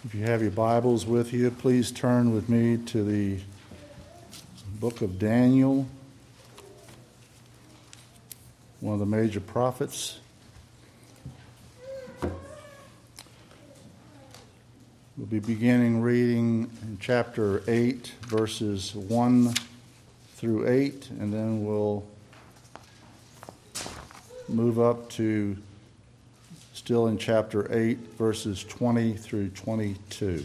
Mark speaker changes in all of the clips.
Speaker 1: If you have your Bibles with you, please turn with me to the book of Daniel, one of the major prophets. We'll be beginning reading in chapter 8, verses 1 through 8, and then we'll move up to still in chapter 8, verses 20 through 22.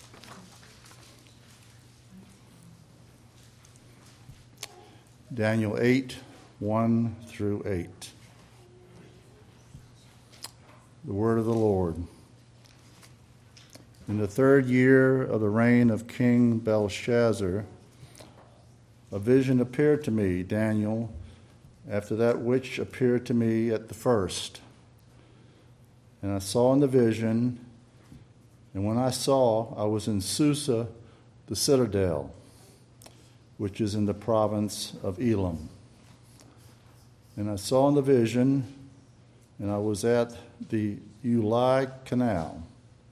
Speaker 1: Daniel 8, 1 through 8. The word of the Lord. In the 3rd year of the reign of King Belshazzar, a vision appeared to me, Daniel, after that which appeared to me at the first. And I saw in the vision, and when I saw, I was in Susa, the citadel, which is in the province of Elam. And I saw in the vision, and I was at the Ulai Canal.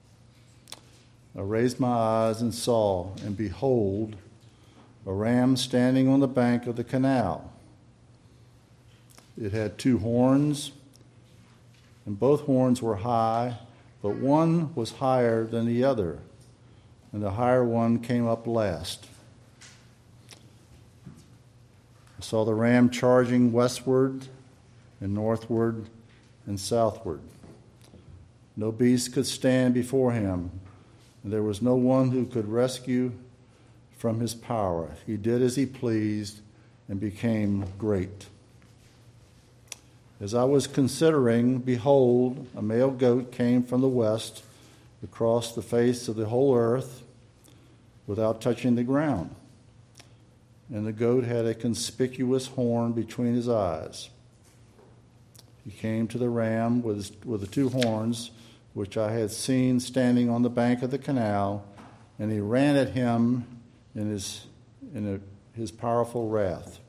Speaker 1: I raised my eyes and saw, and behold, a ram standing on the bank of the canal. It had 2 horns, and both horns were high, but one was higher than the other, and the higher one came up last. I saw the ram charging westward and northward and southward. No beast could stand before him, and there was no one who could rescue from his power. He did as he pleased and became great. As I was considering, behold, a male goat came from the west across the face of the whole earth without touching the ground. And the goat had a conspicuous horn between his eyes. He came to the ram with the 2 horns, which I had seen standing on the bank of the canal, and he ran at him in his powerful wrath.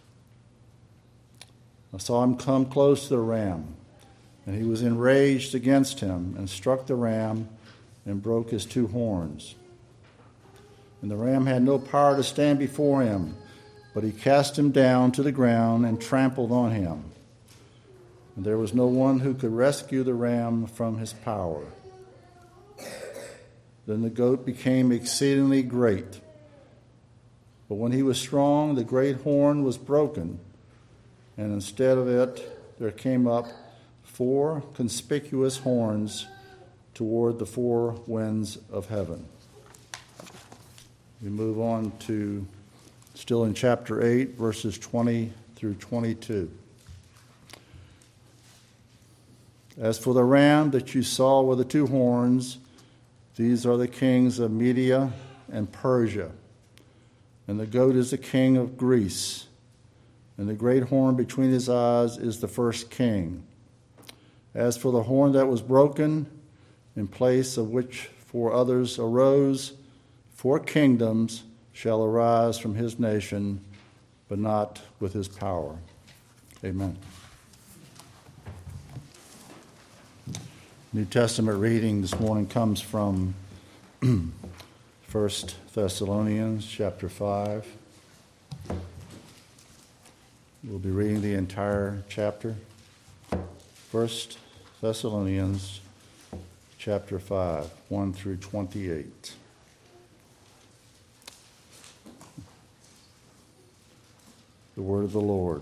Speaker 1: I saw him come close to the ram, and he was enraged against him and struck the ram and broke his 2 horns. And the ram had no power to stand before him, but he cast him down to the ground and trampled on him. And there was no one who could rescue the ram from his power. Then the goat became exceedingly great. But when he was strong, the great horn was broken, and instead of it, there came up 4 conspicuous horns toward the 4 winds of heaven. We move on to, still in chapter 8, verses 20 through 22. As for the ram that you saw with the 2 horns, these are the kings of Media and Persia, and the goat is the king of Greece. And the great horn between his eyes is the first king. As for the horn that was broken, in place of which 4 others arose, 4 kingdoms shall arise from his nation, but not with his power. Amen. New Testament reading this morning comes from 1 Thessalonians chapter 5. We'll be reading the entire chapter. 1 Thessalonians chapter 5, 1 through 28. The word of the Lord.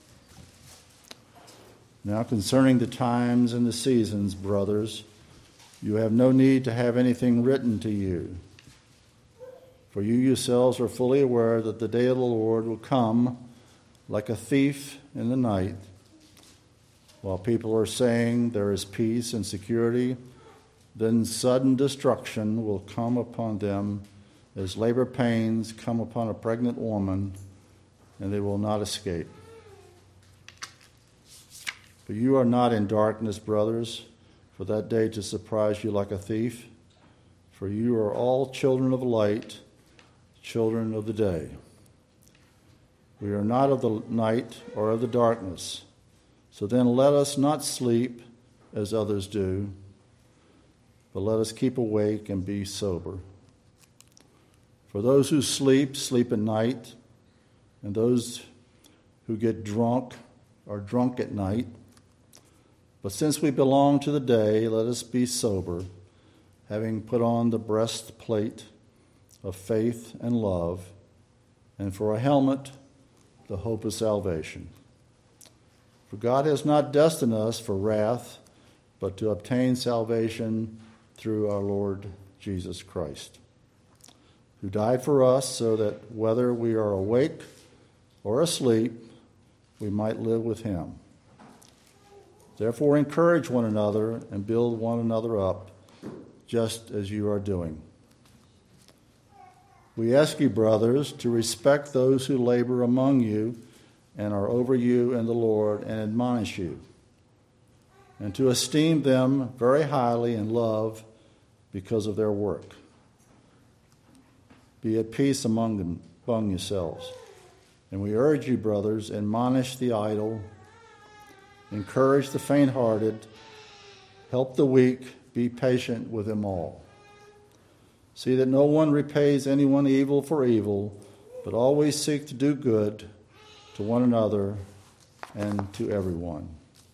Speaker 1: Now concerning the times and the seasons, brothers, you have no need to have anything written to you. For you yourselves are fully aware that the day of the Lord will come like a thief in the night. While people are saying there is peace and security, then sudden destruction will come upon them as labor pains come upon a pregnant woman, and they will not escape. But you are not in darkness, brothers, for that day to surprise you like a thief. For you are all children of light, children of the day. We are not of the night or of the darkness. So then let us not sleep as others do, but let us keep awake and be sober. For those who sleep, sleep at night, and those who get drunk are drunk at night. But since we belong to the day, let us be sober, having put on the breastplate of faith and love, and for a helmet, the hope of salvation. For God has not destined us for wrath, but to obtain salvation through our Lord Jesus Christ, who died for us so that whether we are awake or asleep, we might live with him. Therefore, encourage one another and build one another up, just as you are doing. We ask you, brothers, to respect those who labor among you and are over you in the Lord and admonish you, and to esteem them very highly in love because of their work. Be at peace among yourselves. And we urge you, brothers, admonish the idle, encourage the faint-hearted, help the weak, be patient with them all. See that no one repays anyone evil for evil, but always seek to do good to one another and to everyone.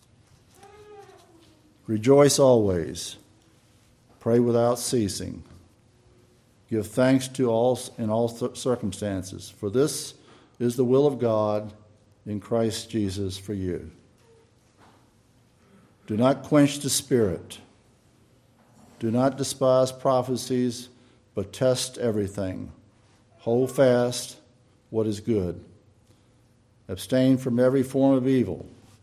Speaker 1: Rejoice always. Pray without ceasing. Give thanks to all in all circumstances, for this is the will of God in Christ Jesus for you. Do not quench the spirit. Do not despise prophecies, but test everything. Hold fast what is good. Abstain from every form of evil.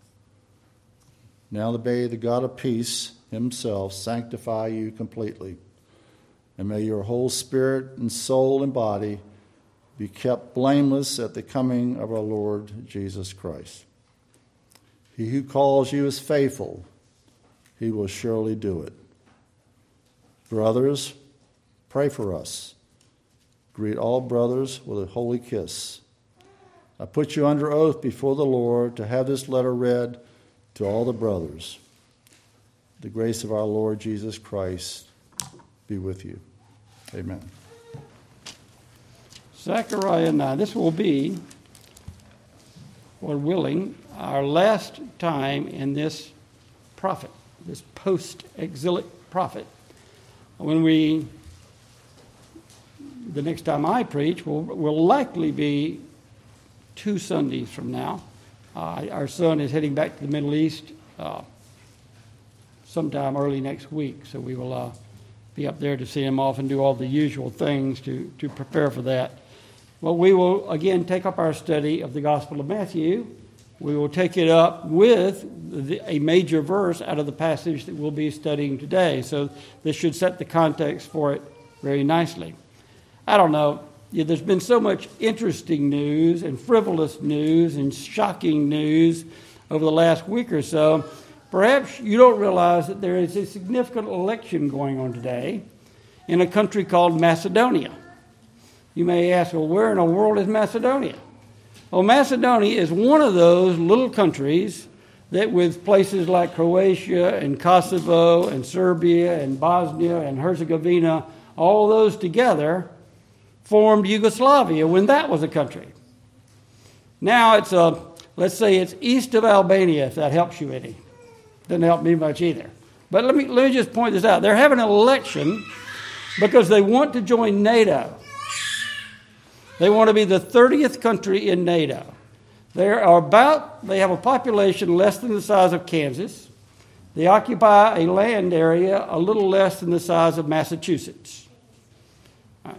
Speaker 1: Now may the God of peace himself sanctify you completely, and may your whole spirit and soul and body be kept blameless at the coming of our Lord Jesus Christ. He who calls you is faithful. He will surely do it. Brothers, pray for us. Greet all brothers with a holy kiss. I put you under oath before the Lord to have this letter read to all the brothers. The grace of our Lord Jesus Christ be with you. Amen.
Speaker 2: Zechariah 9. This will be, Lord willing, our last time in this prophet, this post-exilic prophet. The next time I preach will likely be 2 Sundays from now. Our son is heading back to the Middle East sometime early next week, so we will be up there to see him off and do all the usual things to prepare for that. Well, we will again take up our study of the Gospel of Matthew. We will take it up with a major verse out of the passage that we'll be studying today. So this should set the context for it very nicely. I don't know. There's been so much interesting news and frivolous news and shocking news over the last week or so. Perhaps you don't realize that there is a significant election going on today in a country called Macedonia. You may ask, well, where in the world is Macedonia? Well, Macedonia is one of those little countries that with places like Croatia and Kosovo and Serbia and Bosnia and Herzegovina, all those together formed Yugoslavia when that was a country. Now it's let's say it's east of Albania, if that helps you any. Doesn't help me much either. But let me just point this out. They're having an election because they want to join NATO. They want to be the 30th country in NATO. They have a population less than the size of Kansas. They occupy a land area a little less than the size of Massachusetts. Right.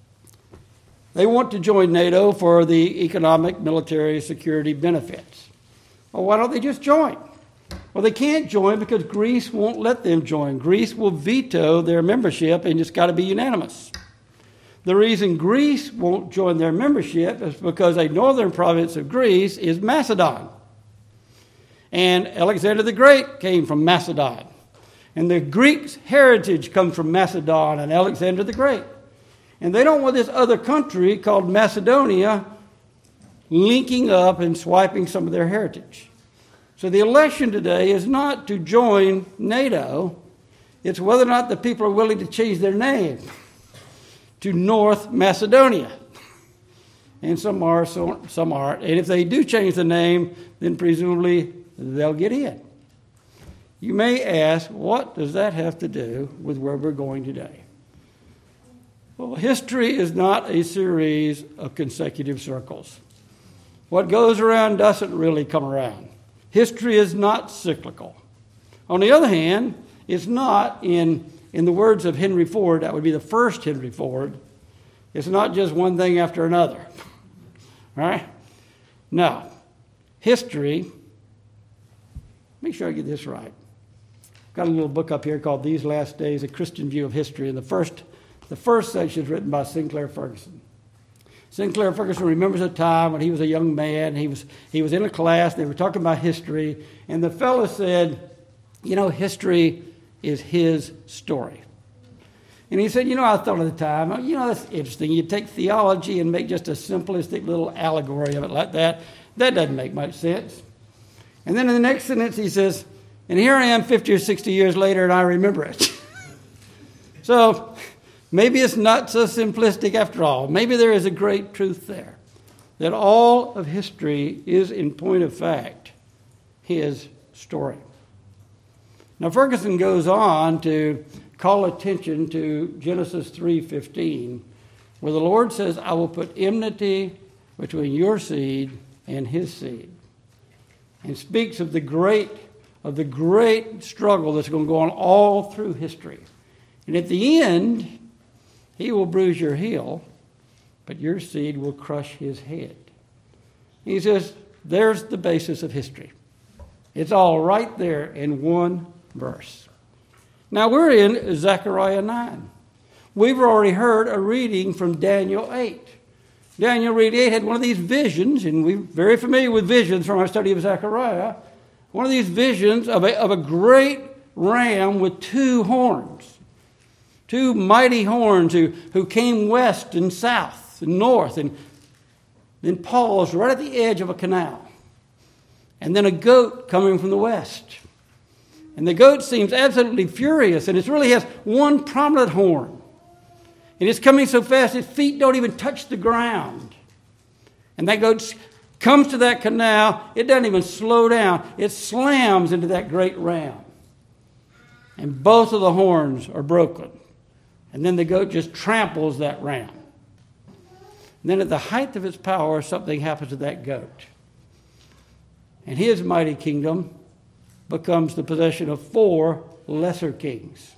Speaker 2: They want to join NATO for the economic, military, security benefits. Well, why don't they just join? Well, they can't join because Greece won't let them join. Greece will veto their membership, and it's got to be unanimous. The reason Greece won't join their membership is because a northern province of Greece is Macedon. And Alexander the Great came from Macedon. And the Greeks' heritage comes from Macedon and Alexander the Great. And they don't want this other country called Macedonia linking up and swiping some of their heritage. So the election today is not to join NATO. It's whether or not the people are willing to change their name to North Macedonia. And some are, some aren't. And if they do change the name, then presumably they'll get in. You may ask, what does that have to do with where we're going today? Well, history is not a series of consecutive circles. What goes around doesn't really come around. History is not cyclical. On the other hand, it's not, in the words of Henry Ford, that would be the first Henry Ford, it's not just one thing after another. Right? Now, history, make sure I get this right. I've got a little book up here called These Last Days, A Christian View of History, and the first section is written by Sinclair Ferguson. Sinclair Ferguson remembers a time when he was a young man. He was in a class. They were talking about history. And the fellow said, history is his story. And he said, I thought at the time, that's interesting. You take theology and make just a simplistic little allegory of it like that. That doesn't make much sense. And then in the next sentence he says, and here I am 50 or 60 years later and I remember it. So maybe it's not so simplistic after all. Maybe there is a great truth there, that all of history is, in point of fact, his story. Now, Ferguson goes on to call attention to Genesis 3:15, where the Lord says, I will put enmity between your seed and his seed, and speaks of the great struggle that's going to go on all through history. And at the end, he will bruise your heel, but your seed will crush his head. He says, there's the basis of history. It's all right there in one verse. Now we're in Zechariah 9. We've already heard a reading from Daniel 8. Daniel 8 had one of these visions, and we're very familiar with visions from our study of Zechariah. One of these visions of a great ram with two horns. Two mighty horns who came west and south and north and then paused right at the edge of a canal. And then a goat coming from the west. And the goat seems absolutely furious, and it really has one prominent horn. And it's coming so fast its feet don't even touch the ground. And that goat comes to that canal, it doesn't even slow down. It slams into that great ram. And both of the horns are broken. And then the goat just tramples that ram. And then at the height of its power, something happens to that goat. And his mighty kingdom becomes the possession of 4 lesser kings.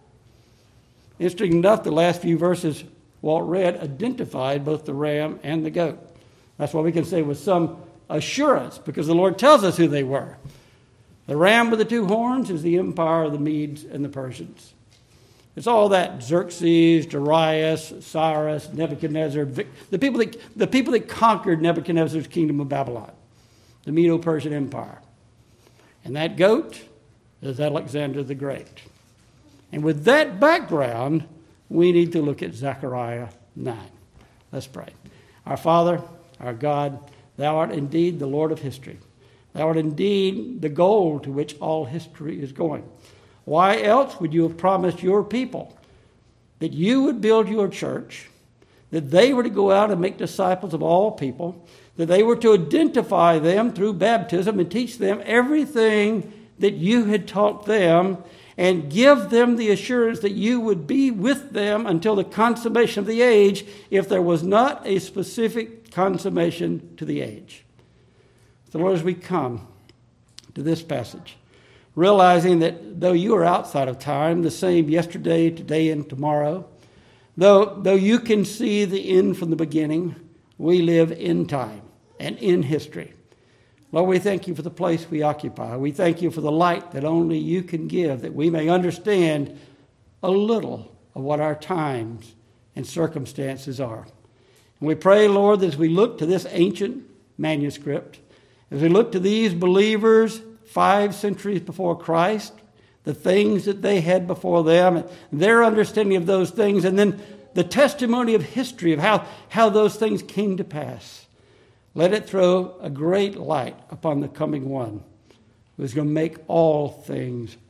Speaker 2: Interesting enough, the last few verses Walt read identified both the ram and the goat. That's why we can say with some assurance, because the Lord tells us who they were. The ram with the 2 horns is the empire of the Medes and the Persians. It's all that Xerxes, Darius, Cyrus, Nebuchadnezzar, the people that conquered Nebuchadnezzar's kingdom of Babylon, the Medo-Persian Empire. And that goat is Alexander the Great. And with that background, we need to look at Zechariah 9. Let's pray. Our Father, our God, thou art indeed the Lord of history. Thou art indeed the goal to which all history is going. Why else would you have promised your people that you would build your church, that they were to go out and make disciples of all people, that they were to identify them through baptism and teach them everything that you had taught them, and give them the assurance that you would be with them until the consummation of the age, if there was not a specific consummation to the age. So Lord, as we come to this passage, realizing that though you are outside of time, the same yesterday, today, and tomorrow, though you can see the end from the beginning, we live in time and in history. Lord, we thank you for the place we occupy. We thank you for the light that only you can give, that we may understand a little of what our times and circumstances are. And we pray, Lord, that as we look to this ancient manuscript, as we look to these believers 5 centuries before Christ, the things that they had before them, and their understanding of those things, and then the testimony of history of how those things came to pass. Let it throw a great light upon the coming one who is going to make all things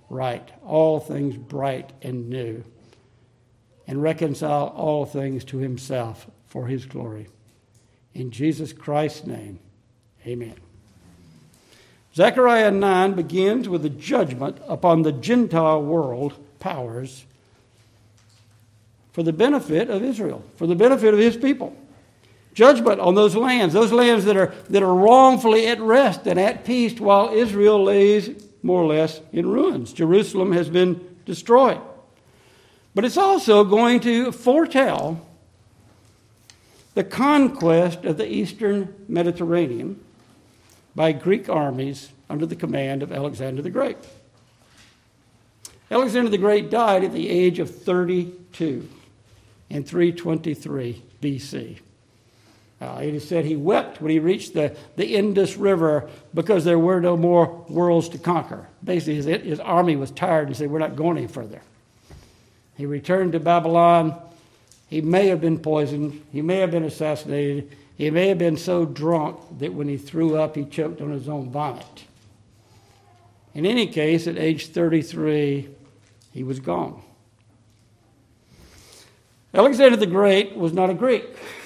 Speaker 2: right, all things bright and new, and reconcile all things to himself for his glory. In Jesus Christ's name, amen. Zechariah 9 begins with a judgment upon the Gentile world powers for the benefit of Israel, for the benefit of his people. Judgment on those lands that are wrongfully at rest and at peace while Israel lays more or less in ruins. Jerusalem has been destroyed. But it's also going to foretell the conquest of the eastern Mediterranean by Greek armies under the command of Alexander the Great. Alexander the Great died at the age of 32 in 323 BC. It is said he wept when he reached the Indus River because there were no more worlds to conquer. Basically, his army was tired and said, we're not going any further. He returned to Babylon. He may have been poisoned. He may have been assassinated. He may have been so drunk that when he threw up, he choked on his own vomit. In any case, at age 33, he was gone. Alexander the Great was not a Greek.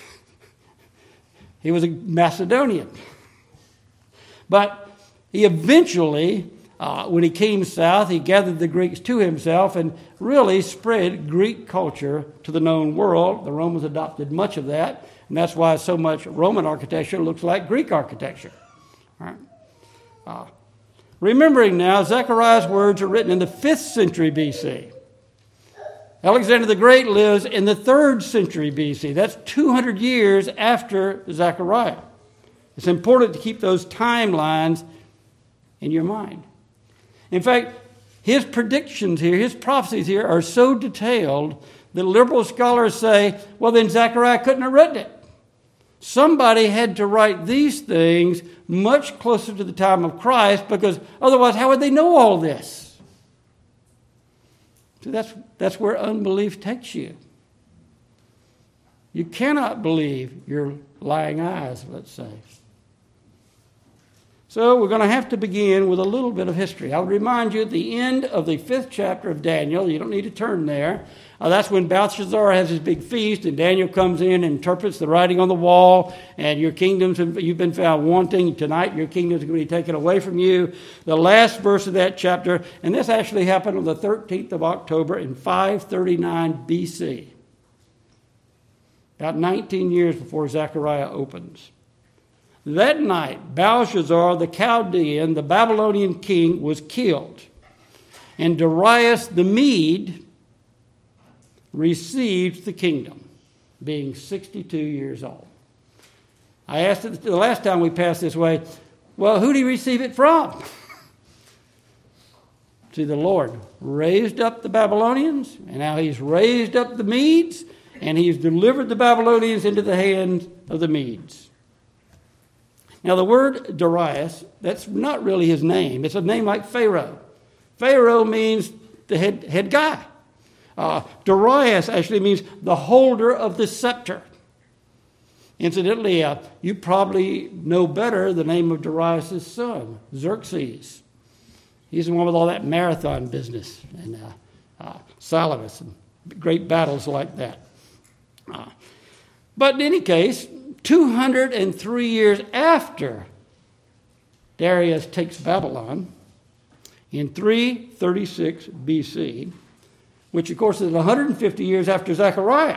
Speaker 2: He was a Macedonian. But he eventually, when he came south, he gathered the Greeks to himself and really spread Greek culture to the known world. The Romans adopted much of that, and that's why so much Roman architecture looks like Greek architecture. All right. Remembering now, Zechariah's words are written in the 5th century BC. Alexander the Great lives in the 3rd century BC. That's 200 years after Zechariah. It's important to keep those timelines in your mind. In fact, his predictions here, his prophecies here are so detailed that liberal scholars say, well, then Zechariah couldn't have written it. Somebody had to write these things much closer to the time of Christ, because otherwise, how would they know all this? So that's where unbelief takes you. You cannot believe your lying eyes, let's say. So we're going to have to begin with a little bit of history. I would remind you at the end of the 5th chapter of Daniel, you don't need to turn there, that's when Belshazzar has his big feast, and Daniel comes in and interprets the writing on the wall, and you've been found wanting. Tonight your kingdom's going to be taken away from you. The last verse of that chapter, and this actually happened on the 13th of October in 539 BC, about 19 years before Zechariah opens. That night, Belshazzar, the Chaldean, the Babylonian king, was killed, and Darius the Mede received the kingdom, being 62 years old. I asked it the last time we passed this way, well, who did he receive it from? See, the Lord raised up the Babylonians, and now he's raised up the Medes, and he's delivered the Babylonians into the hands of the Medes. Now, the word Darius, that's not really his name. It's a name like Pharaoh. Pharaoh means the head guy. Darius actually means the holder of the scepter. Incidentally, you probably know better the name of Darius' son, Xerxes. He's the one with all that marathon business, and Salamis, and great battles like that. But in any case, 203 years after Darius takes Babylon, in 336 BC, which of course is 150 years after Zechariah,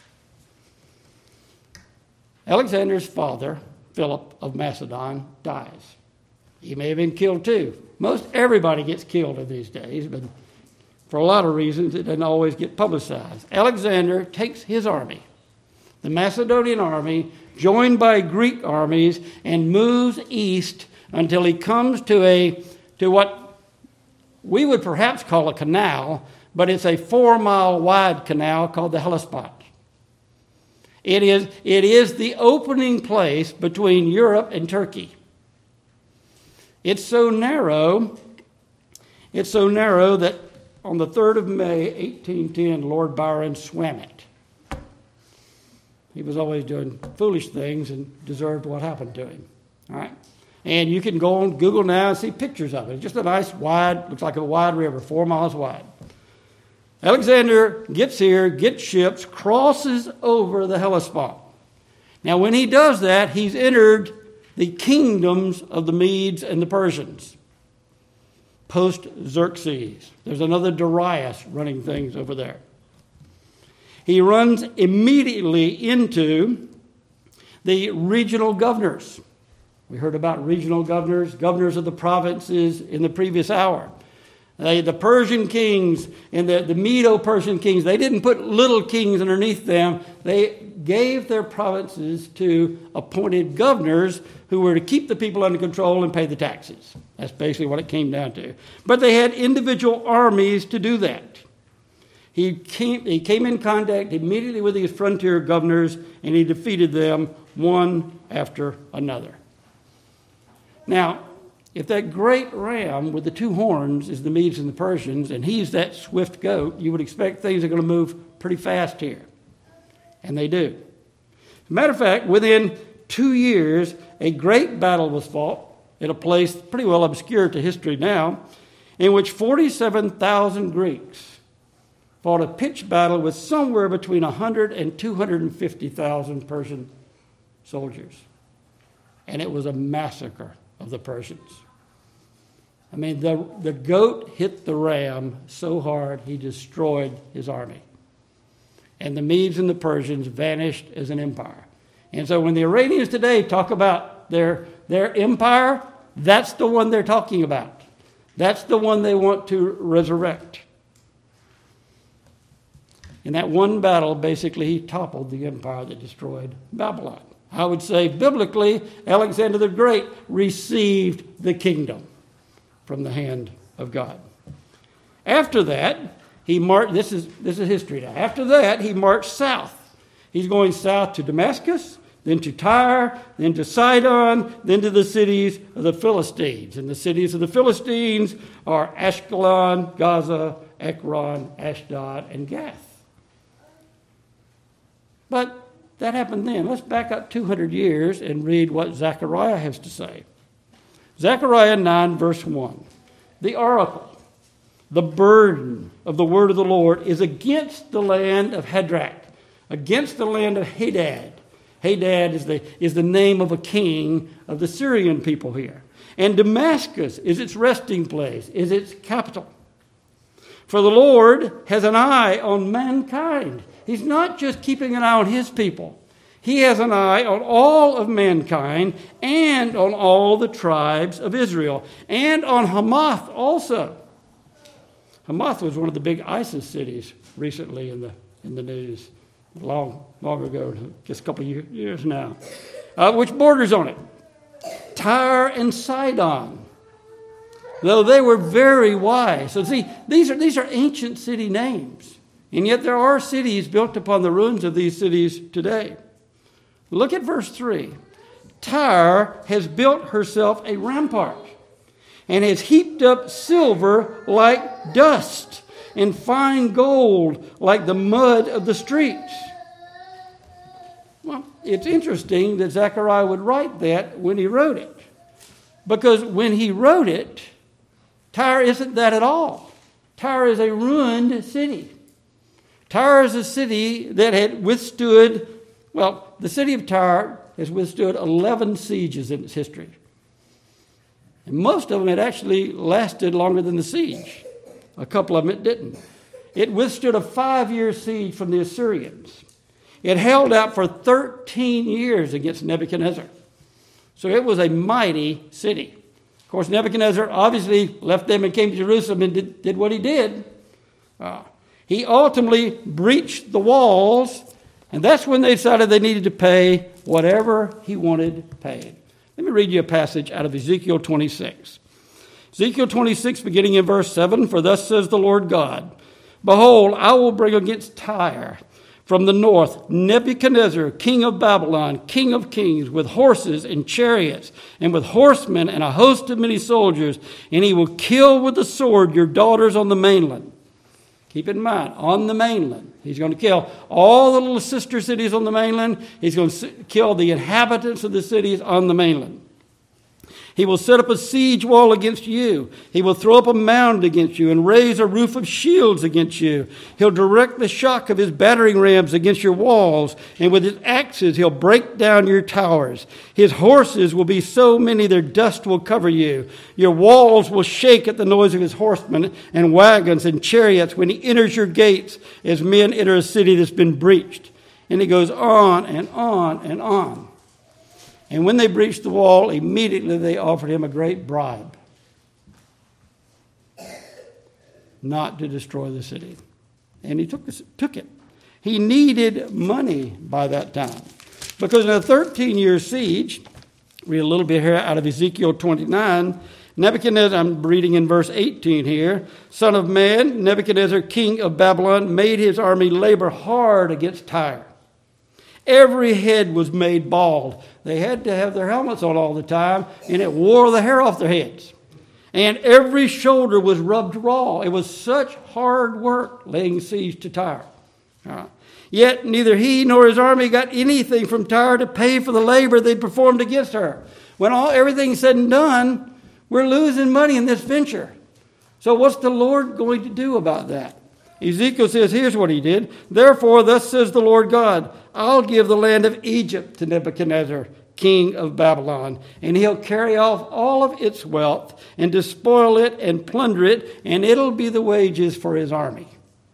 Speaker 2: Alexander's father, Philip of Macedon, dies. He may have been killed too. Most everybody gets killed in these days, but for a lot of reasons it doesn't always get publicized. Alexander takes his army, the Macedonian army, joined by Greek armies, and moves east until he comes to what we would perhaps call a canal, but it's a 4-mile wide canal called the Hellespont. It is the opening place between Europe and Turkey. It's so narrow that on the 3rd of May, 1810, Lord Byron swam it. He was always doing foolish things and deserved what happened to him. All right. And you can go on Google now and see pictures of it. It's just a nice wide, looks like a wide river, 4 miles wide. Alexander gets here, gets ships, crosses over the Hellespont. Now, when he does that, he's entered the kingdoms of the Medes and the Persians, post-Xerxes. There's another Darius running things over there. He runs immediately into the regional governors. We heard about regional governors, governors of the provinces in the previous hour. The Persian kings and the Medo-Persian kings, they didn't put little kings underneath them. They gave their provinces to appointed governors who were to keep the people under control and pay the taxes. That's basically what it came down to. But they had individual armies to do that. He came in contact immediately with these frontier governors, and he defeated them one after another. Now, if that great ram with the 2 horns is the Medes and the Persians, and he's that swift goat, you would expect things are going to move pretty fast here. And they do. As a matter of fact, within 2 years, a great battle was fought at a place pretty well obscure to history now, in which 47,000 Greeks fought a pitched battle with somewhere between 100 and 250,000 Persian soldiers. And it was a massacre of the Persians. I mean, the goat hit the ram so hard he destroyed his army. And the Medes and the Persians vanished as an empire. And so when the Iranians today talk about their empire, that's the one they're talking about. That's the one they want to resurrect. In that one battle, basically, he toppled the empire that destroyed Babylon. I would say, biblically, Alexander the Great received the kingdom from the hand of God. After that, he marched, this is history now. After that, he marched south. He's going south to Damascus, then to Tyre, then to Sidon, then to the cities of the Philistines. And the cities of the Philistines are Ashkelon, Gaza, Ekron, Ashdod, and Gath. But that happened then. Let's back up 200 years and read what Zechariah has to say. Zechariah 9, verse 1. The oracle, the burden of the word of the Lord is against the land of Hadrach, against the land of Hadad. Hadad is the name of a king of the Syrian people here. And Damascus is its resting place, is its capital. For the Lord has an eye on mankind. He's not just keeping an eye on his people. He has an eye on all of mankind and on all the tribes of Israel and on Hamath also. Hamath was one of the big ISIS cities recently in the news, long ago, just a couple of years now, which borders on it. Tyre and Sidon, though they were very wise. So see, these are ancient city names. And yet there are cities built upon the ruins of these cities today. Look at verse 3. Tyre has built herself a rampart and has heaped up silver like dust and fine gold like the mud of the streets. Well, it's interesting that Zechariah would write that when he wrote it. Because when he wrote it, Tyre isn't that at all. Tyre is a ruined city. Tyre is a city that had withstood, the city of Tyre has withstood 11 sieges in its history. And most of them had actually lasted longer than the siege. A couple of them it didn't. It withstood a 5-year siege from the Assyrians. It held out for 13 years against Nebuchadnezzar. So it was a mighty city. Of course, Nebuchadnezzar obviously left them and came to Jerusalem and did what he did. He ultimately breached the walls, and that's when they decided they needed to pay whatever he wanted paid. Let me read you a passage out of Ezekiel 26. Ezekiel 26, beginning in verse 7, "For thus says the Lord God, Behold, I will bring against Tyre from the north Nebuchadnezzar, king of Babylon, king of kings, with horses and chariots, and with horsemen and a host of many soldiers, and he will kill with the sword your daughters on the mainland." Keep in mind, on the mainland. He's going to kill all the little sister cities on the mainland. He's going to kill the inhabitants of the cities on the mainland. He will set up a siege wall against you. He will throw up a mound against you and raise a roof of shields against you. He'll direct the shock of his battering rams against your walls, and with his axes he'll break down your towers. His horses will be so many their dust will cover you. Your walls will shake at the noise of his horsemen and wagons and chariots when he enters your gates as men enter a city that's been breached. And it goes on and on and on. And when they breached the wall, immediately they offered him a great bribe not to destroy the city. And he took it. He needed money by that time. Because in a 13-year siege, read a little bit here out of Ezekiel 29, Nebuchadnezzar, I'm reading in verse 18 here, son of man, Nebuchadnezzar, king of Babylon, made his army labor hard against Tyre. Every head was made bald. They had to have their helmets on all the time, and it wore the hair off their heads. And every shoulder was rubbed raw. It was such hard work laying siege to Tyre. Yet neither he nor his army got anything from Tyre to pay for the labor they performed against her. When everything's said and done, we're losing money in this venture. So what's the Lord going to do about that? Ezekiel says, here's what he did. Therefore, thus says the Lord God, I'll give the land of Egypt to Nebuchadnezzar, king of Babylon, and he'll carry off all of its wealth and despoil it and plunder it, and it'll be the wages for his army.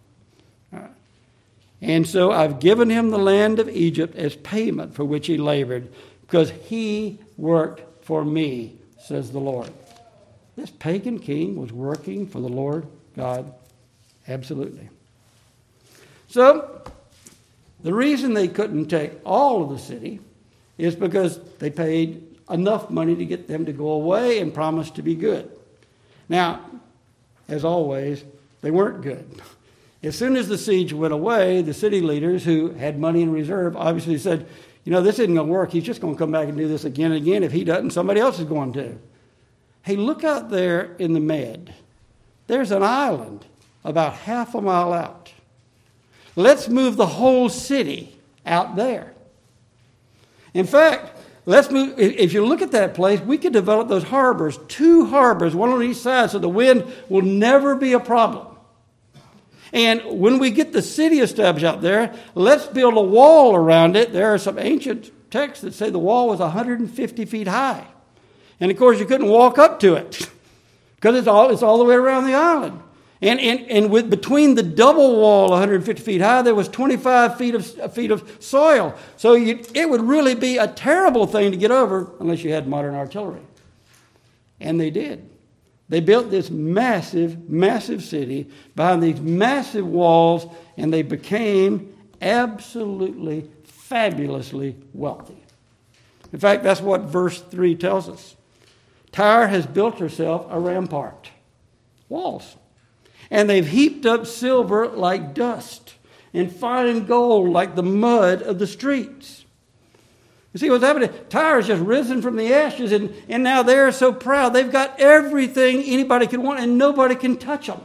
Speaker 2: And so I've given him the land of Egypt as payment for which he labored, because he worked for me, says the Lord. This pagan king was working for the Lord God. Absolutely. So, the reason they couldn't take all of the city is because they paid enough money to get them to go away and promise to be good. Now, as always, they weren't good. As soon as the siege went away, the city leaders who had money in reserve obviously said, this isn't going to work. He's just going to come back and do this again and again. If he doesn't, somebody else is going to. Hey, look out there in the Med. There's an island about half a mile out. Let's move the whole city out there. In fact, if you look at that place, we could develop those harbors, 2 harbors, one on each side, so the wind will never be a problem. And when we get the city established out there, let's build a wall around it. There are some ancient texts that say the wall was 150 feet high. And of course, you couldn't walk up to it because it's all the way around the island. And between the double wall, 150 feet high, there was 25 feet of soil. So it would really be a terrible thing to get over unless you had modern artillery. And they did. They built this massive, massive city behind these massive walls, and they became absolutely, fabulously wealthy. In fact, that's what verse 3 tells us. Tyre has built herself a rampart, walls. And they've heaped up silver like dust and fine gold like the mud of the streets. You see what's happening? Tyre has just risen from the ashes, and now they're so proud. They've got everything anybody could want, and nobody can touch them.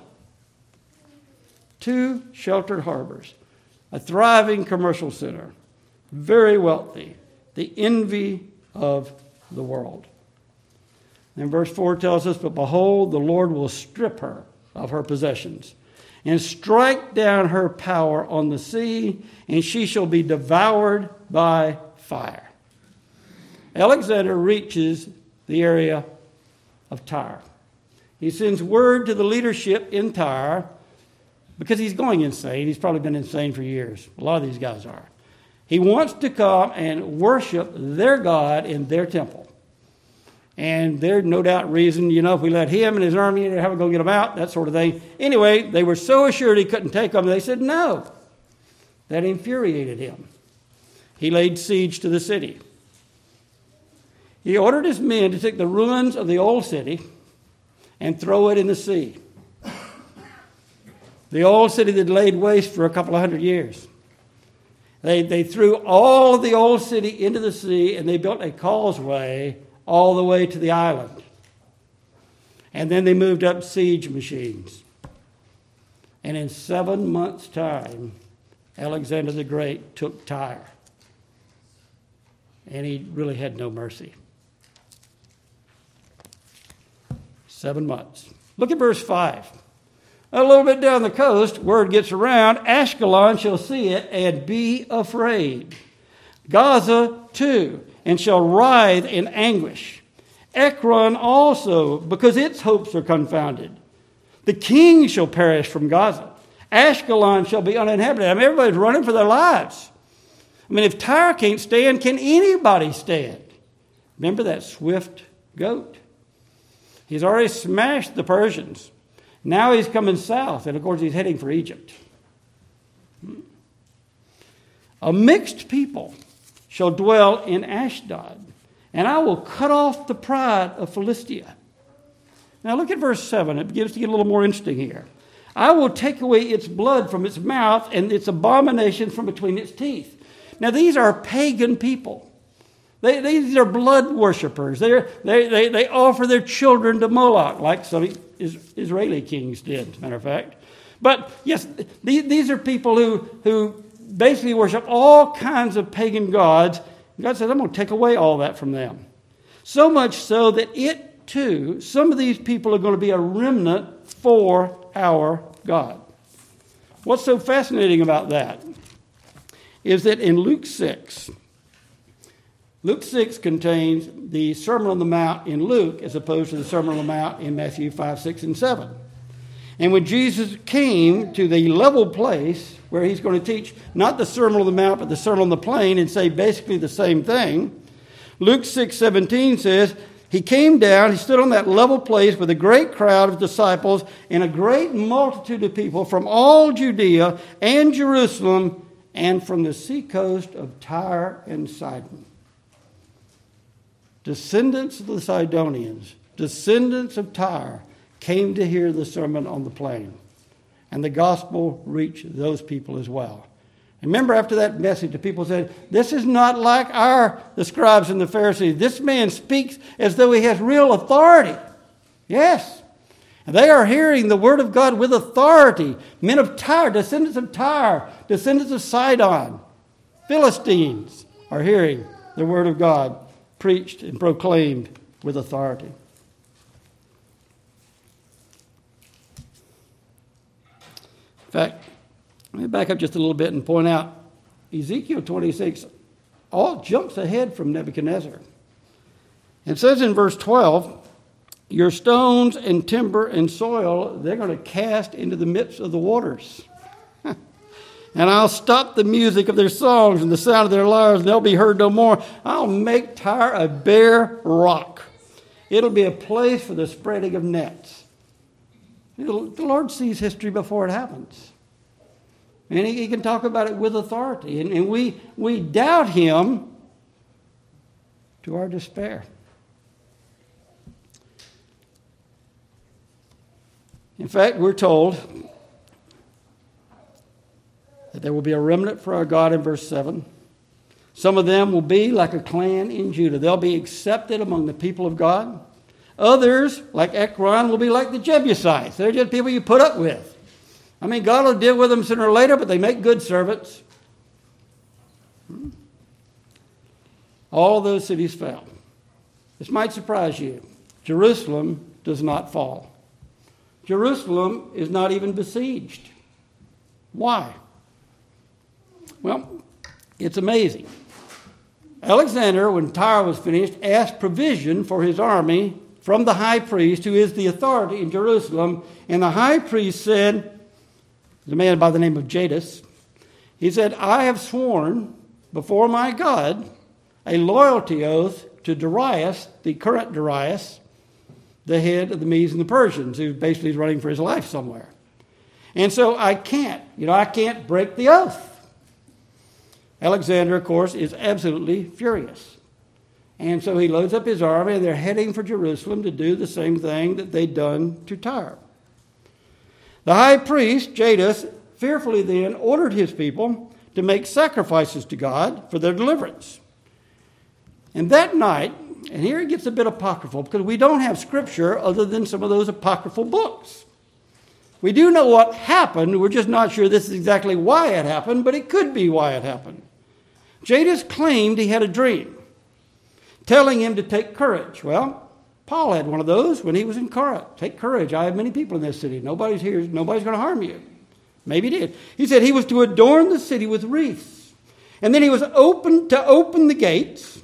Speaker 2: 2 sheltered harbors, a thriving commercial center, very wealthy, the envy of the world. And verse 4 tells us, but behold, the Lord will strip her of her possessions and strike down her power on the sea, and she shall be devoured by fire. Alexander reaches the area of Tyre. He sends word to the leadership in Tyre because he's going insane. He's probably been insane for years. A lot of these guys are. He wants to come and worship their God in their temple. And there's no doubt reason, if we let him and his army in there, how are we going to get them out? That sort of thing. Anyway, they were so assured he couldn't take them, they said no. That infuriated him. He laid siege to the city. He ordered his men to take the ruins of the old city and throw it in the sea. The old city that laid waste for a couple of hundred years. They threw all of the old city into the sea, and they built a causeway all the way to the island. And then they moved up siege machines. And in 7 months' time, Alexander the Great took Tyre. And he really had no mercy. 7 months. Look at verse 5. A little bit down the coast, word gets around, Ashkelon shall see it and be afraid. Gaza too, and shall writhe in anguish. Ekron also, because its hopes are confounded. The king shall perish from Gaza. Ashkelon shall be uninhabited. I mean, everybody's running for their lives. I mean, if Tyre can't stand, can anybody stand? Remember that swift goat? He's already smashed the Persians. Now he's coming south, and of course he's heading for Egypt. A mixed people shall dwell in Ashdod, and I will cut off the pride of Philistia. Now look at verse 7. It begins to get a little more interesting here. I will take away its blood from its mouth and its abominations from between its teeth. Now these are pagan people. These are blood worshippers. They offer their children to Moloch, like some Israeli kings did, as a matter of fact. But yes, these are people who basically worship all kinds of pagan gods. God says, I'm going to take away all that from them. So much so that it too, some of these people are going to be a remnant for our God. What's so fascinating about that is that in Luke 6 contains the Sermon on the Mount in Luke as opposed to the Sermon on the Mount in Matthew 5, 6, and 7. And when Jesus came to the level place where he's going to teach not the Sermon on the Mount but the Sermon on the Plain and say basically the same thing, Luke 6:17 says, he came down, he stood on that level place with a great crowd of disciples and a great multitude of people from all Judea and Jerusalem and from the seacoast of Tyre and Sidon. Descendants of the Sidonians, descendants of Tyre, came to hear the Sermon on the Plain. And the gospel reached those people as well. Remember, after that message, the people said, this is not like the scribes and the Pharisees. This man speaks as though he has real authority. Yes. And they are hearing the word of God with authority. Men of Tyre, descendants of Sidon, Philistines are hearing the word of God preached and proclaimed with authority. In fact, let me back up just a little bit and point out Ezekiel 26 all jumps ahead from Nebuchadnezzar. It says in verse 12, your stones and timber and soil, they're going to cast into the midst of the waters. And I'll stop the music of their songs and the sound of their lyres, and they'll be heard no more. I'll make Tyre a bare rock. It'll be a place for the spreading of nets. The Lord sees history before it happens. And he can talk about it with authority. And we doubt him to our despair. In fact, we're told that there will be a remnant for our God in verse 7. Some of them will be like a clan in Judah. They'll be accepted among the people of God. Others, like Ekron, will be like the Jebusites. They're just people you put up with. I mean, God will deal with them sooner or later, but they make good servants. All those cities fell. This might surprise you. Jerusalem does not fall. Jerusalem is not even besieged. Why? Well, it's amazing. Alexander, when Tyre was finished, asked provision for his army from the high priest, who is the authority in Jerusalem. And the high priest said, the man by the name of Jadis, he said, I have sworn before my God a loyalty oath to Darius, the current Darius, the head of the Medes and the Persians, who basically is running for his life somewhere. And so I can't break the oath. Alexander, of course, is absolutely furious. And so he loads up his army, and they're heading for Jerusalem to do the same thing that they'd done to Tyre. The high priest, Jadis, fearfully then ordered his people to make sacrifices to God for their deliverance. And that night, and here it gets a bit apocryphal, because we don't have scripture other than some of those apocryphal books. We do know what happened. We're just not sure this is exactly why it happened, but it could be why it happened. Jadis claimed he had a dream, telling him to take courage. Well, Paul had one of those when he was in Corinth. Take courage. I have many people in this city. Nobody's here. Nobody's going to harm you. Maybe he did. He said he was to adorn the city with wreaths. And then he was to open the gates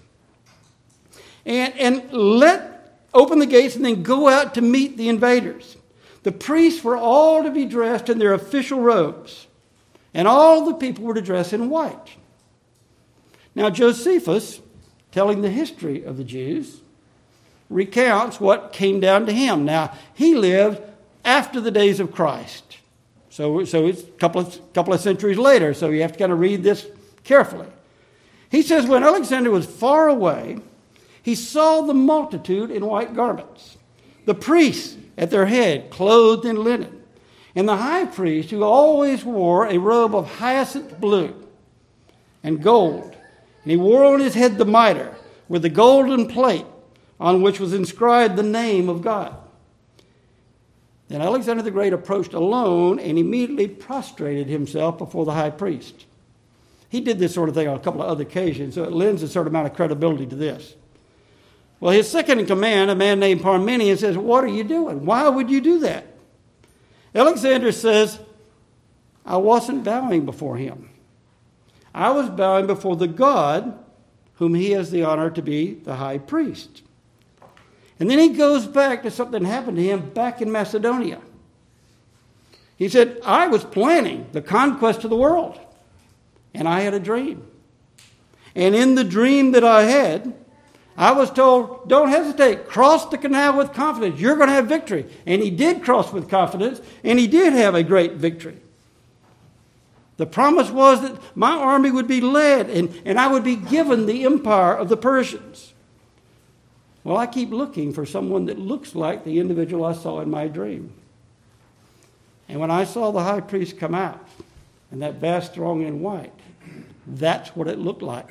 Speaker 2: and open the gates and then go out to meet the invaders. The priests were all to be dressed in their official robes. And all the people were to dress in white. Now Josephus, telling the history of the Jews, recounts what came down to him. Now, he lived after the days of Christ. So it's a couple of centuries later, so you have to kind of read this carefully. He says, when Alexander was far away, he saw the multitude in white garments, the priests at their head, clothed in linen, and the high priest, who always wore a robe of hyacinth blue and gold. And he wore on his head the mitre with the golden plate on which was inscribed the name of God. Then Alexander the Great approached alone and immediately prostrated himself before the high priest. He did this sort of thing on a couple of other occasions, so it lends a certain amount of credibility to this. Well, his second in command, a man named Parmenion, says, "What are you doing? Why would you do that?" Alexander says, "I wasn't bowing before him. I was bowing before the God whom he has the honor to be the high priest." And then he goes back to something that happened to him back in Macedonia. He said, "I was planning the conquest of the world, and I had a dream. And in the dream that I had, I was told, don't hesitate, cross the canal with confidence. You're going to have victory." And he did cross with confidence, and he did have a great victory. The promise was that my army would be led, and I would be given the empire of the Persians. Well, I keep looking for someone that looks like the individual I saw in my dream. And when I saw the high priest come out, and that vast throng in white, that's what it looked like.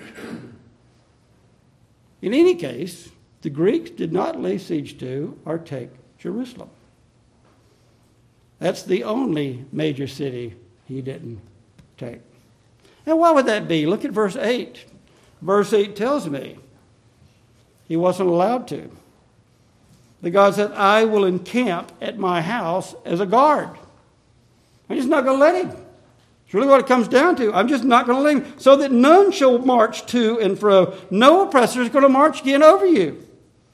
Speaker 2: In any case, the Greeks did not lay siege to or take Jerusalem. That's the only major city he didn't take. Now, why would that be? Look at verse 8. Verse 8 tells me he wasn't allowed to. The God said, "I will encamp at my house as a guard." I'm just not going to let him. It's really what it comes down to. I'm just not going to let him. "So that none shall march to and fro. No oppressor is going to march again over you."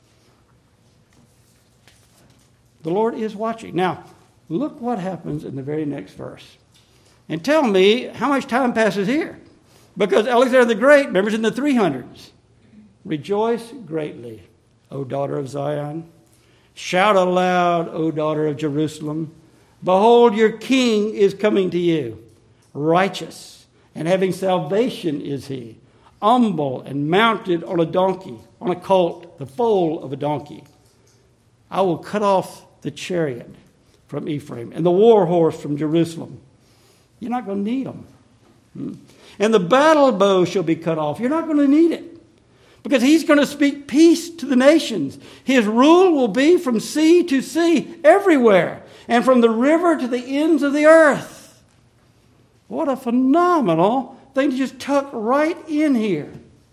Speaker 2: The Lord is watching. Now, look what happens in the very next verse. And tell me how much time passes here. Because Alexander the Great, remember, in the 300s. "Rejoice greatly, O daughter of Zion. Shout aloud, O daughter of Jerusalem. Behold, your king is coming to you. Righteous and having salvation is he. Humble and mounted on a donkey, on a colt, the foal of a donkey. I will cut off the chariot from Ephraim and the war horse from Jerusalem." You're not going to need them. "And the battle bow shall be cut off." You're not going to need it. Because he's going to speak peace to the nations. His rule will be from sea to sea, everywhere. And from the river to the ends of the earth. What a phenomenal thing to just tuck right in here.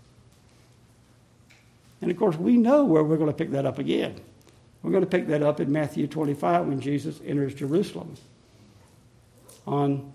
Speaker 2: And of course, we know where we're going to pick that up again. We're going to pick that up in Matthew 25 when Jesus enters Jerusalem on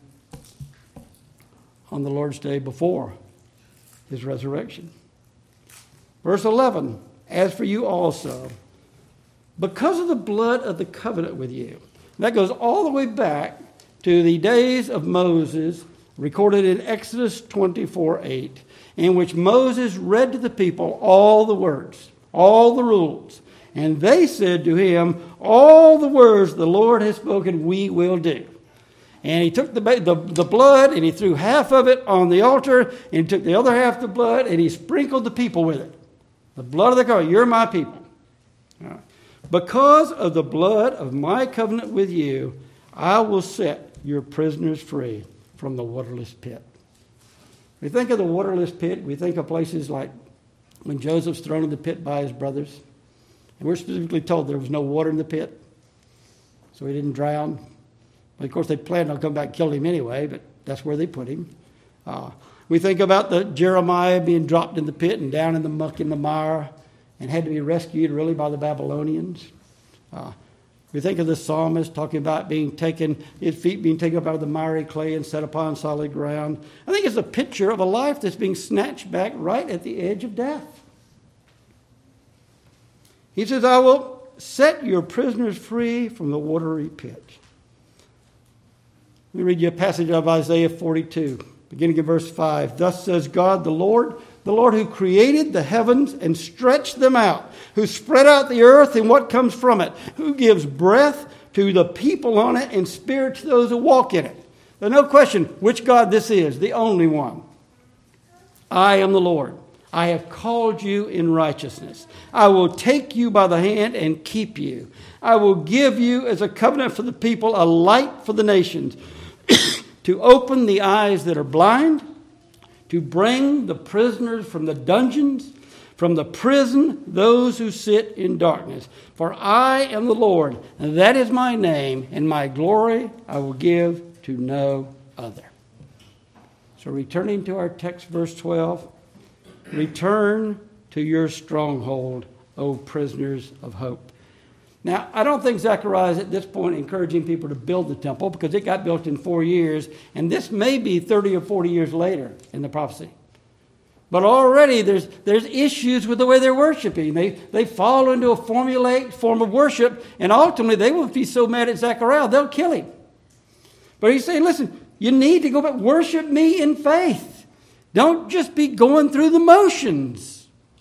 Speaker 2: the Lord's Day before his resurrection. Verse 11, "As for you also, because of the blood of the covenant with you." And that goes all the way back to the days of Moses, recorded in Exodus 24:8, in which Moses read to the people all the words, all the rules. And they said to him, "All the words the Lord has spoken, we will do." And he took the blood and he threw half of it on the altar, and he took the other half of the blood and he sprinkled the people with it. The blood of the covenant. You're my people. Right. "Because of the blood of my covenant with you, I will set your prisoners free from the waterless pit." We think of the waterless pit. We think of places like when Joseph's thrown in the pit by his brothers. And we're specifically told there was no water in the pit, so he didn't drown. But of course, they planned on coming back and killing him anyway, but that's where they put him. We think about Jeremiah being dropped in the pit and down in the muck in the mire, and had to be rescued really by the Babylonians. We think of the psalmist talking about his feet being taken up out of the miry clay and set upon solid ground. I think it's a picture of a life that's being snatched back right at the edge of death. He says, I will set your prisoners free from the watery pit. Let me read you a passage of Isaiah 42, beginning in verse 5. Thus says God the Lord who created the heavens and stretched them out, who spread out the earth and what comes from it, who gives breath to the people on it and spirit to those who walk in it. There's no question which God this is, the only one. I am the Lord. I have called you in righteousness. I will take you by the hand and keep you. I will give you as a covenant for the people, a light for the nations, to open the eyes that are blind, to bring the prisoners from the dungeons, from the prison, those who sit in darkness. For I am the Lord, and that is my name, and my glory I will give to no other. So returning to our text, verse 12, return to your stronghold, O prisoners of hope. Now, I don't think Zechariah is at this point encouraging people to build the temple because it got built in 4 years, and this may be 30 or 40 years later in the prophecy. But already there's issues with the way they're worshiping. They fall into a formulaic form of worship, and ultimately they will be so mad at Zechariah, they'll kill him. But he's saying, listen, you need to go back, worship me in faith. Don't just be going through the motions.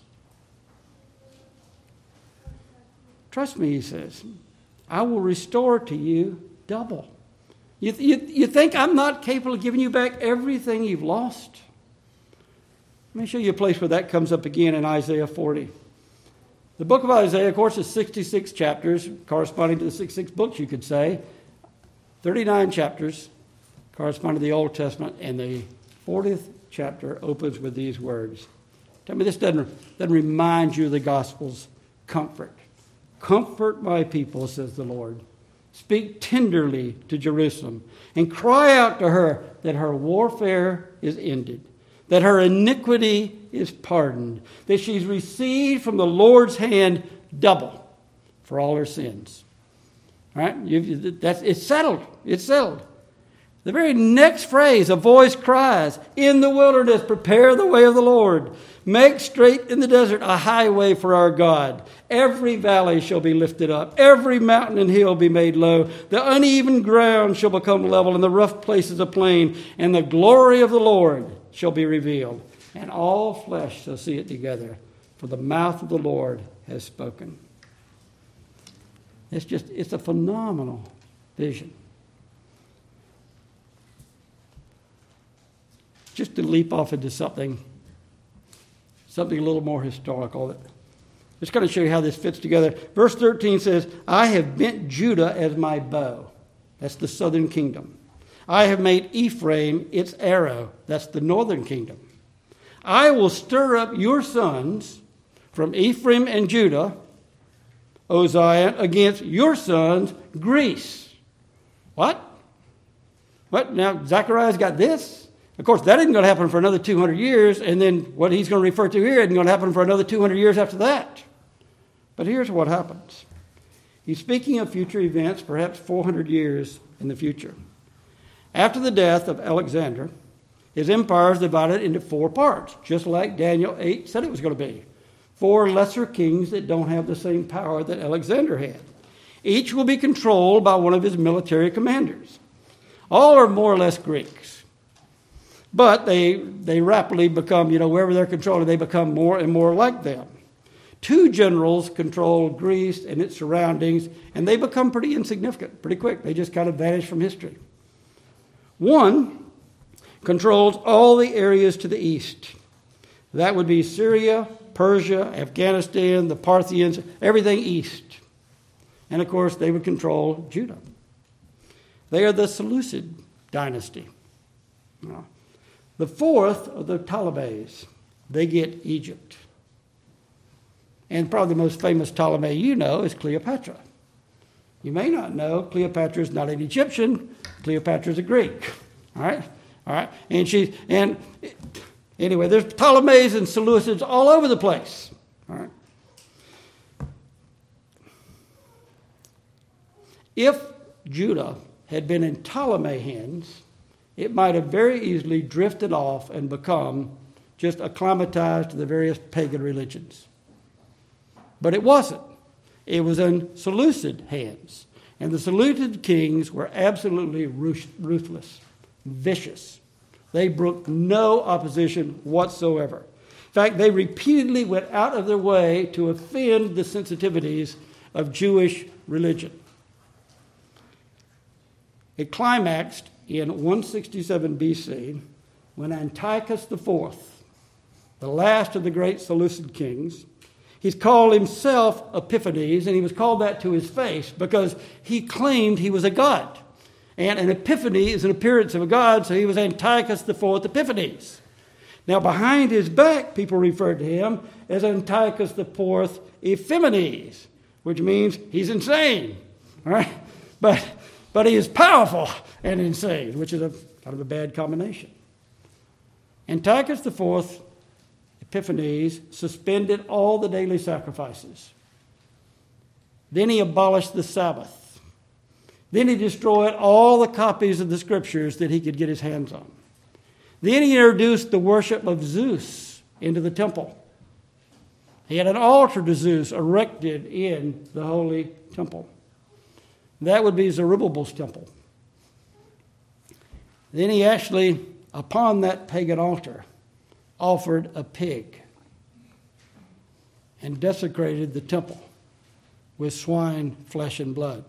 Speaker 2: Trust me, he says, I will restore to you double. You think I'm not capable of giving you back everything you've lost? Let me show you a place where that comes up again in Isaiah 40. The book of Isaiah, of course, is 66 chapters, corresponding to the 66 books, you could say. 39 chapters corresponding to the Old Testament, and the 40th chapter opens with these words. Tell me this doesn't remind you of the gospel's comfort. Comfort my people, says the Lord. Speak tenderly to Jerusalem and cry out to her that her warfare is ended, that her iniquity is pardoned, that she's received from the Lord's hand double for all her sins. All right? It's settled. It's settled. The very next phrase, a voice cries, in the wilderness, prepare the way of the Lord. Make straight in the desert a highway for our God. Every valley shall be lifted up. Every mountain and hill be made low. The uneven ground shall become level, and the rough places a plain. And the glory of the Lord shall be revealed. And all flesh shall see it together. For the mouth of the Lord has spoken. It's a phenomenal vision. Just to leap off into something a little more historical. Just going to show you how this fits together. Verse 13 says, I have bent Judah as my bow. That's the southern kingdom. I have made Ephraim its arrow. That's the northern kingdom. I will stir up your sons from Ephraim and Judah, O Zion, against your sons, Greece. What? Now, Zechariah's got this? Of course, that isn't going to happen for another 200 years, and then what he's going to refer to here isn't going to happen for another 200 years after that. But here's what happens. He's speaking of future events, perhaps 400 years in the future. After the death of Alexander, his empire is divided into 4 parts, just like Daniel 8 said it was going to be. 4 lesser kings that don't have the same power that Alexander had. Each will be controlled by one of his military commanders. All are more or less Greeks. But they rapidly become, wherever they're controlling, they become more and more like them. 2 generals control Greece and its surroundings, and they become pretty insignificant, pretty quick. They just kind of vanish from history. 1 controls all the areas to the east. That would be Syria, Persia, Afghanistan, the Parthians, everything east. And, of course, they would control Judah. They are the Seleucid dynasty. The 4th are the Ptolemies. They get Egypt. And probably the most famous Ptolemy is Cleopatra. You may not know, Cleopatra is not an Egyptian. Cleopatra is a Greek. All right. Anyway, there's Ptolemies and Seleucids all over the place. All right. If Judah had been in Ptolemy's hands, it might have very easily drifted off and become just acclimatized to the various pagan religions. But it wasn't. It was in Seleucid hands. And the Seleucid kings were absolutely ruthless, vicious. They brooked no opposition whatsoever. In fact, they repeatedly went out of their way to offend the sensitivities of Jewish religion. It climaxed in 167 BC when Antiochus IV, the last of the great Seleucid kings, he's called himself Epiphanes, and he was called that to his face because he claimed he was a god. And an epiphany is an appearance of a god, so he was Antiochus IV Epiphanes. Now, behind his back, people referred to him as Antiochus IV Epiphanes, which means he's insane. All right? But he is powerful and insane, which is kind of a bad combination. Antiochus IV Epiphanes suspended all the daily sacrifices. Then he abolished the Sabbath. Then he destroyed all the copies of the scriptures that he could get his hands on. Then he introduced the worship of Zeus into the temple. He had an altar to Zeus erected in the holy temple. That would be Zerubbabel's temple. Then he actually, upon that pagan altar, offered a pig and desecrated the temple with swine, flesh, and blood.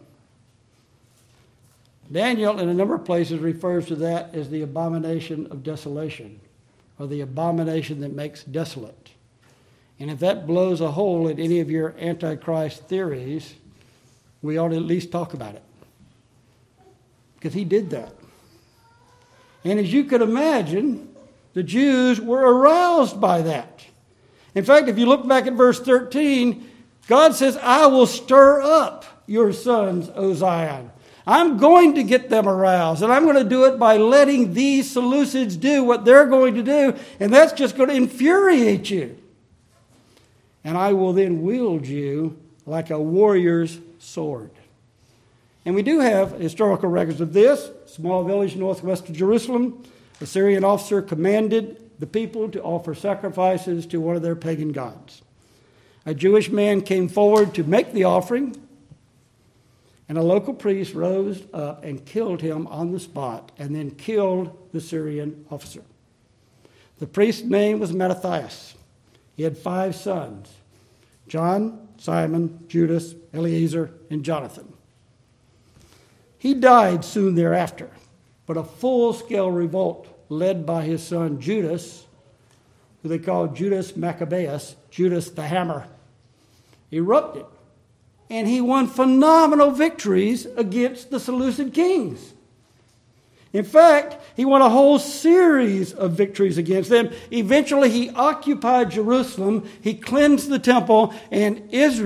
Speaker 2: Daniel, in a number of places, refers to that as the abomination of desolation, or the abomination that makes desolate. And if that blows a hole in any of your Antichrist theories, we ought to at least talk about it. Because he did that. And as you could imagine, the Jews were aroused by that. In fact, if you look back at verse 13, God says, I will stir up your sons, O Zion. I'm going to get them aroused, and I'm going to do it by letting these Seleucids do what they're going to do, and that's just going to infuriate you. And I will then wield you like a warrior's sword. And we do have historical records of this. Small village northwest of Jerusalem, a Syrian officer commanded the people to offer sacrifices to one of their pagan gods. A Jewish man came forward to make the offering, and a local priest rose up and killed him on the spot, and then killed the Syrian officer. The priest's name was Mattathias. He had 5 sons: John, Simon, Judas, Eleazar, and Jonathan. He died soon thereafter, but a full-scale revolt led by his son Judas, who they called Judas Maccabeus, Judas the Hammer, erupted. And he won phenomenal victories against the Seleucid kings. In fact, he won a whole series of victories against them. Eventually, he occupied Jerusalem, he cleansed the temple, and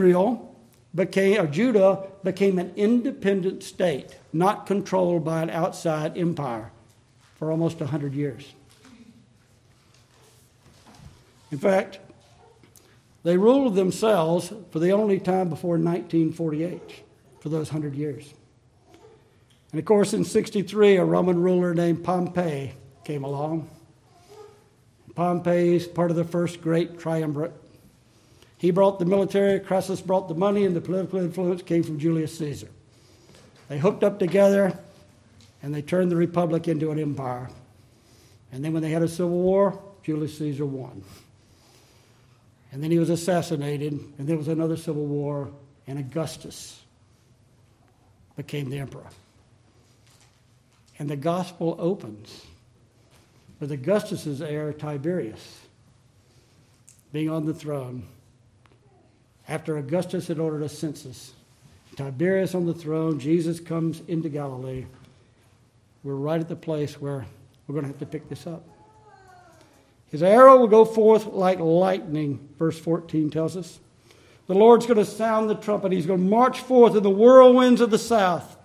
Speaker 2: Judah became an independent state, not controlled by an outside empire for almost 100 years. In fact, they ruled themselves for the only time before 1948, for those 100 years. And of course, in 63, a Roman ruler named Pompey came along. Pompey is part of the first great triumvirate. He brought the military, Crassus brought the money, and the political influence came from Julius Caesar. They hooked up together, and they turned the republic into an empire. And then when they had a civil war, Julius Caesar won. And then he was assassinated, and there was another civil war, and Augustus became the emperor. And the gospel opens with Augustus's heir, Tiberius, being on the throne. After Augustus had ordered a census, Tiberius on the throne, Jesus comes into Galilee. We're right at the place where we're going to have to pick this up. His arrow will go forth like lightning, verse 14 tells us. The Lord's going to sound the trumpet. He's going to march forth in the whirlwinds of the south.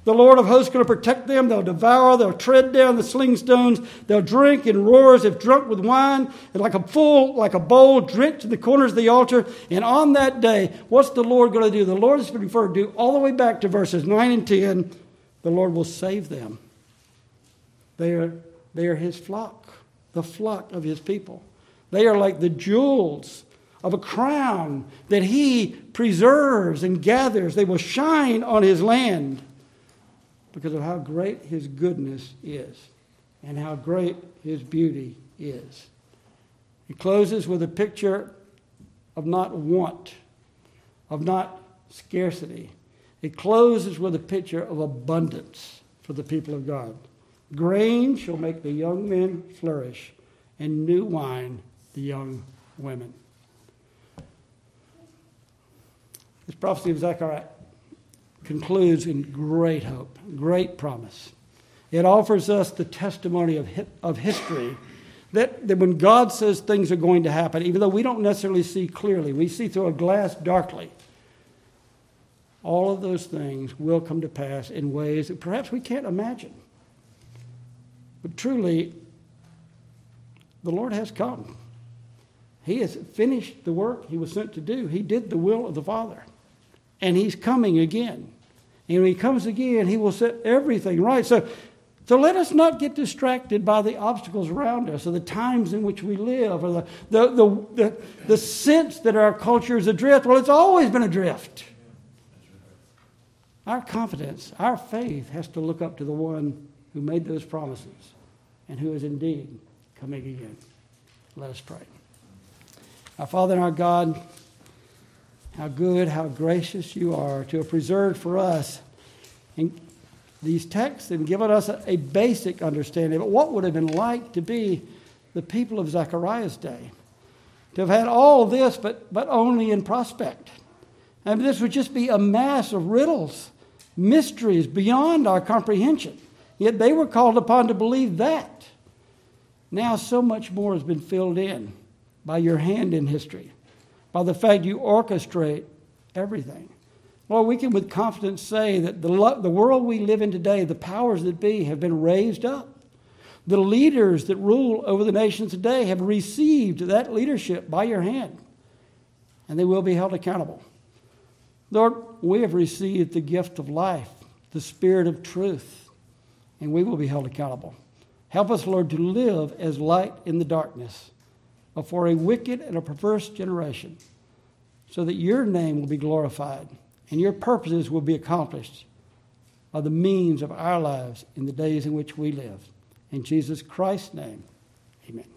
Speaker 2: The Lord of hosts is going to protect them. They'll devour. They'll tread down the sling stones. They'll drink in roars if drunk with wine, and like a bowl drenched in the corners of the altar. And on that day, what's the Lord going to do? The Lord is referred to all the way back to verses 9 and 10. The Lord will save them. They are his flock, the flock of his people. They are like the jewels of a crown that he preserves and gathers. They will shine on his land because of how great his goodness is and how great his beauty is. He closes with a picture of not want, of not scarcity. It closes with a picture of abundance for the people of God. Grain shall make the young men flourish, and new wine the young women. This prophecy of Zechariah concludes in great hope, great promise. It offers us the testimony of history that when God says things are going to happen, even though we don't necessarily see clearly, we see through a glass darkly, all of those things will come to pass in ways that perhaps we can't imagine. But truly, the Lord has come. He has finished the work he was sent to do. He did the will of the Father. And he's coming again. And when he comes again, he will set everything right. So let us not get distracted by the obstacles around us or the times in which we live or the sense that our culture is adrift. Well, it's always been adrift. Our confidence, our faith has to look up to the one who made those promises and who is indeed coming again. Let us pray. Our Father and our God, how good, how gracious you are to have preserved for us these texts and given us a basic understanding of what would have been like to be the people of Zechariah's day. To have had all this, but only in prospect. And this would just be a mass of riddles, mysteries beyond our comprehension. Yet they were called upon to believe that. Now so much more has been filled in by your hand in history, by the fact you orchestrate everything. Lord, we can with confidence say that the world we live in today, the powers that be, have been raised up. The leaders that rule over the nations today have received that leadership by your hand, and they will be held accountable. Lord, we have received the gift of life, the spirit of truth, and we will be held accountable. Help us, Lord, to live as light in the darkness before a wicked and a perverse generation, so that your name will be glorified and your purposes will be accomplished by the means of our lives in the days in which we live. In Jesus Christ's name, amen.